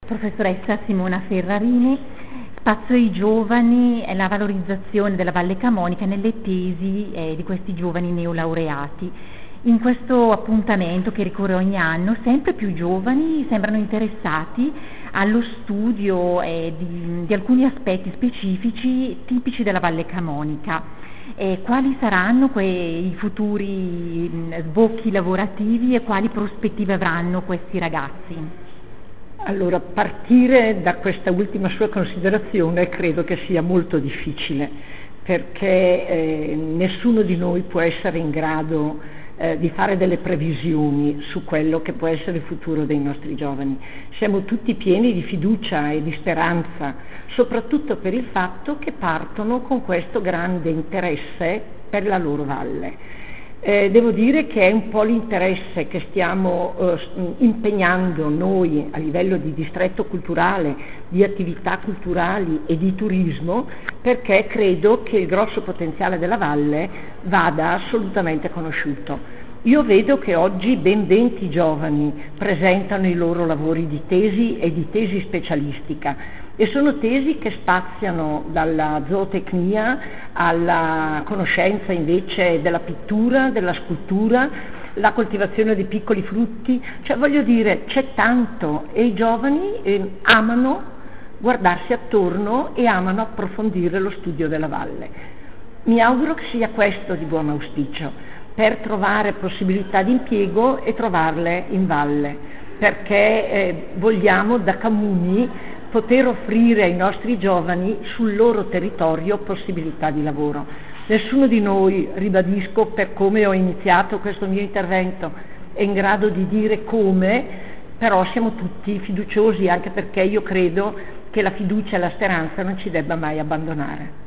Professoressa Simona Ferrarini, Spazio ai giovani e la valorizzazione della Valle Camonica nelle tesi di questi giovani neolaureati. In questo appuntamento che ricorre ogni anno, sempre più giovani sembrano interessati allo studio di alcuni aspetti specifici tipici della Valle Camonica. Quali saranno quei futuri sbocchi lavorativi e quali prospettive avranno questi ragazzi? Allora, partire da questa ultima sua considerazione credo che sia molto difficile, perché nessuno di noi può essere in grado di fare delle previsioni su quello che può essere il futuro dei nostri giovani. Siamo tutti pieni di fiducia e di speranza, soprattutto per il fatto che partono con questo grande interesse per la loro valle. Devo dire che è un po' l'interesse che stiamo impegnando noi a livello di distretto culturale, di attività culturali e di turismo, perché credo che il grosso potenziale della valle vada assolutamente conosciuto. Io vedo che oggi ben 20 giovani presentano i loro lavori di tesi e di tesi specialistica, e sono tesi che spaziano dalla zootecnia alla conoscenza invece della pittura, della scultura, la coltivazione di piccoli frutti, cioè voglio dire c'è tanto, e i giovani amano guardarsi attorno e amano approfondire lo studio della valle. Mi auguro che sia questo di buon auspicio, per trovare possibilità di impiego e trovarle in valle, perché vogliamo da Camuni poter offrire ai nostri giovani sul loro territorio possibilità di lavoro. Nessuno di noi, ribadisco, per come ho iniziato questo mio intervento, è in grado di dire come, però siamo tutti fiduciosi, anche perché io credo che la fiducia e la speranza non ci debba mai abbandonare.